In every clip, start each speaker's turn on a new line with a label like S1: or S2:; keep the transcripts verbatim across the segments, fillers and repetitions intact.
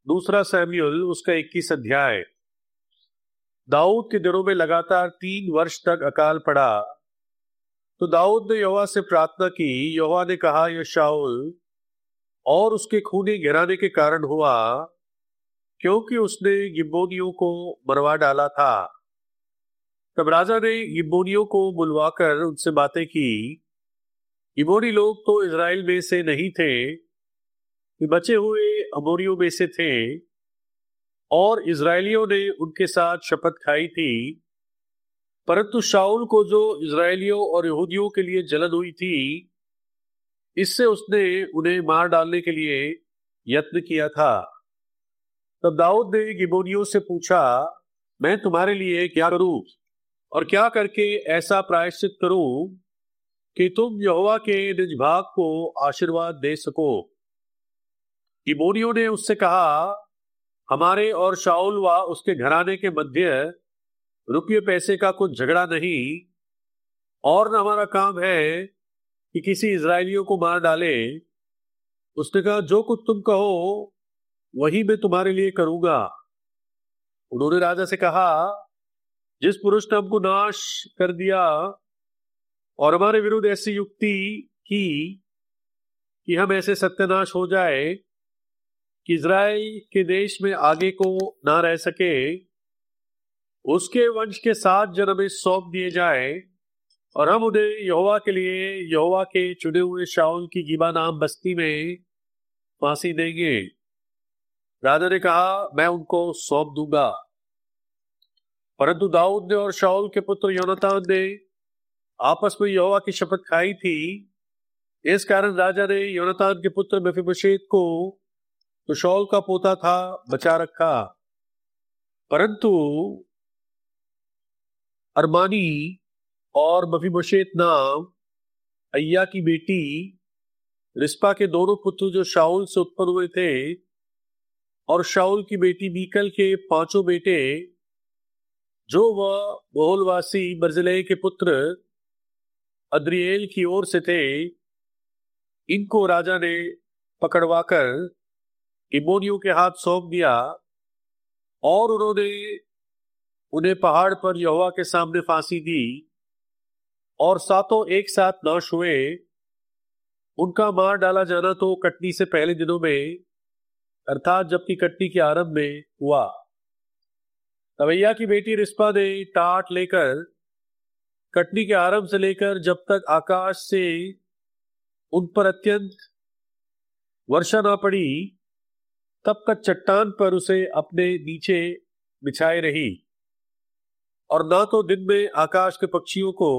S1: दूसरा सैमुएल उसका इक्कीस अध्याय। दाऊद के दिनों में लगातार तीन वर्ष तक अकाल पड़ा। तो दाऊद ने यहोवा से प्रार्थना की। यहोवा ने कहा, यह शाऊल और उसके खूनी घराने के कारण हुआ, क्योंकि उसने गिबोनियों को मरवा डाला था। तब राजा ने गिबोनियों को बुलवाकर उनसे बातें की। गिबोनी लोग तो इजराइल में से नहीं थे, वे बचे हुए अमोरियों में से थे, और इजरायलियों ने उनके साथ शपथ खाई थी। परंतु शाऊल को जो इजरायलियों और यहूदियों के लिए जलन हुई थी, इससे उसने उन्हें मार डालने के लिए यत्न किया था। तब दाऊद ने गिबोनियों से पूछा, मैं तुम्हारे लिए क्या करूं और क्या करके ऐसा प्रायश्चित करूं कि तुम यहोवा के निज भाग को आशीर्वाद दे सको। गिबोनियों ने उससे कहा, हमारे और शाऊल व उसके घराने के मध्य रुपये पैसे का कुछ झगड़ा नहीं, और न हमारा काम है कि किसी इजरायलियों को मार डाले। उसने कहा, जो कुछ तुम कहो वही मैं तुम्हारे लिए करूंगा। उन्होंने राजा से कहा, जिस पुरुष ने हमको नाश कर दिया और हमारे विरुद्ध ऐसी युक्ति की कि हम ऐसे सत्यानाश हो जाए कि इजराइल के देश में आगे को ना रह सके, उसके वंश के सात जन हमें सौंप दिए जाए, और हम उन्हें यहोवा के लिए यहोवा के चुने हुए शाऊल की गिबा नाम बस्ती में फांसी देंगे। राजा ने कहा, मैं उनको सौंप दूंगा। परंतु दाऊद ने और शाऊल के पुत्र योनातान ने आपस में यहोवा की शपथ खाई थी। इस कारण राजा ने योनातान के पुत्र मेफीबोशेत को, तो शाऊल का पोता था, बचा रखा। परंतु अरमानी और मेफीबोशेत नाम अय्या की बेटी रिस्पा के दोनों पुत्र जो शाऊल से उत्पन्न हुए थे, और शाऊल की बेटी मीकल के पांचों बेटे, जो वह मोहलवासी बर्जिल्लै के पुत्र अद्रिएल की ओर से थे, इनको राजा ने पकड़वाकर गिबोनियों के हाथ सौंप दिया, और उन्होंने उन्हें पहाड़ पर यहोवा के सामने फांसी दी, और सातों एक साथ नाश हुए। उनका मार डाला जाना तो कटनी से पहले दिनों में, अर्थात जबकि कटनी के आरंभ में हुआ। तब अय्या की बेटी रिस्पा ने टाट लेकर कटनी के आरंभ से लेकर जब तक आकाश से उन पर अत्यंत वर्षा ना पड़ी, तब तक चट्टान पर उसे अपने नीचे बिछाए रही, और ना तो दिन में आकाश के पक्षियों को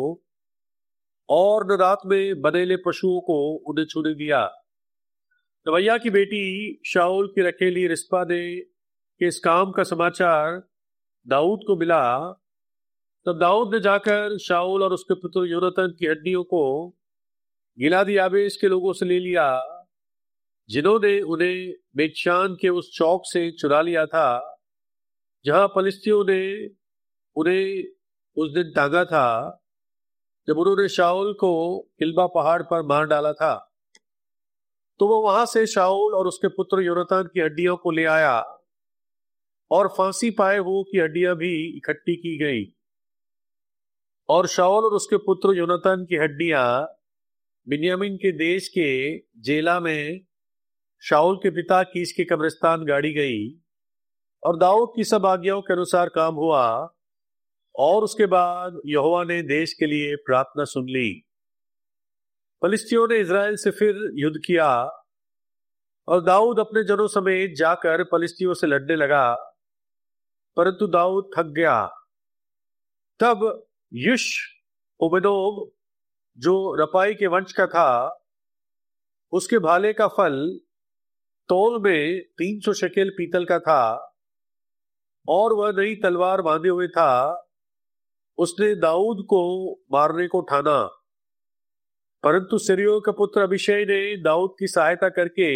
S1: और न रात में बनेले पशुओं को उन्हें छूने दिया। तब अय्या की बेटी शाऊल की रखेली रिस्पा ने के इस काम का समाचार दाऊद को मिला। तब दाऊद ने जाकर शाऊल और उसके पुत्र योनातान की हड्डियों को गिलादी याबेश के लोगों से ले लिया, जिन्होंने उन्हें बेतशान के उस चौक से चुरा लिया था, जहां फलिस्तियों ने उन्हें उस दिन टांगा था, जब उन्होंने शाऊल को किल्बा पहाड़ पर मार डाला था। तो वो वहां से शाऊल और उसके पुत्र योनातान की हड्डियों को ले आया, और फांसी पाए हुओं की हड्डियां भी इकट्ठी की गई। और शाऊल और उसके पुत्र योनातान की हड्डियां बिन्यामीन के देश के जेला में शाऊल के पिता कीश के कब्रिस्तान गाड़ी गई। और दाऊद की सब आज्ञाओं के अनुसार काम हुआ, और उसके बाद यहोवा ने देश के लिए प्रार्थना सुन ली। फलिस्तियों ने इजराइल से फिर युद्ध किया, और दाऊद अपने जनों समेत जाकर फलिस्तियों से लड़ने लगा, परंतु दाऊद थक गया। तब युश ओबेदोम, जो रपाई के वंश का था, उसके भाले का फल तोल में तीन सौ शकेल पीतल का था, और वह नई तलवार बांधे हुए था। उसने दाऊद को मारने को ठाना, परंतु सिरियो का पुत्र अभिषय ने दाऊद की सहायता करके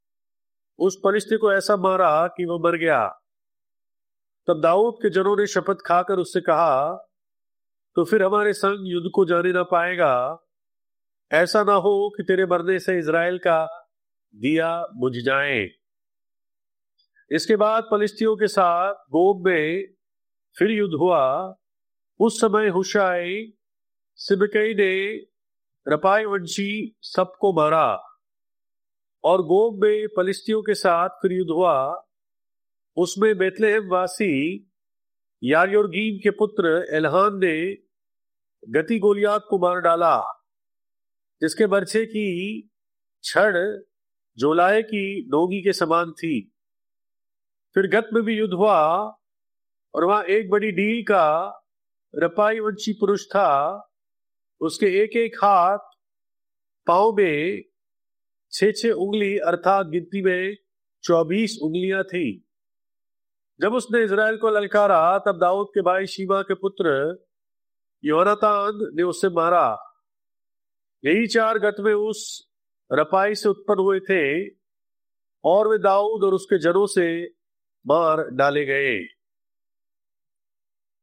S1: उस फलिस्ती को ऐसा मारा कि वह मर गया। तब दाऊद के जनों ने शपथ खाकर उससे कहा, तो फिर हमारे संग युद्ध को जाने ना पाएगा। ऐसा ना हो कि तेरे मरने से इजराइल का दिया बुझ जाए। इसके बाद फलिस्तियों के साथ गोब में फिर युद्ध हुआ। उस समय हुशाई सिबकई ने रपाई वंशी सबको मारा। और गोब में फलिस्तियों के साथ फिर युद्ध हुआ। उसमें बेतलेहम वासी यारयोरगीम के पुत्र एलहान ने गती गोलियात को मार डाला, जिसके बर्छे की छड़ जोलाए की नोगी के समान थी। फिर गत में भी युद्ध हुआ और वहां एक बड़ी डील का रपाई वंशी पुरुष था। उसके एक एक हाथ पांव में छह छह उंगली अर्थात गिनती में चौबीस उंगलियां थी। जब उसने इजराइल को ललकारा तब दाऊद के भाई शीबा के पुत्र योनातान ने उसे मारा। यही चार गत में उस रपाई से उत्पन्न हुए थे और वे दाऊद और उसके जनों से मार डाले गए।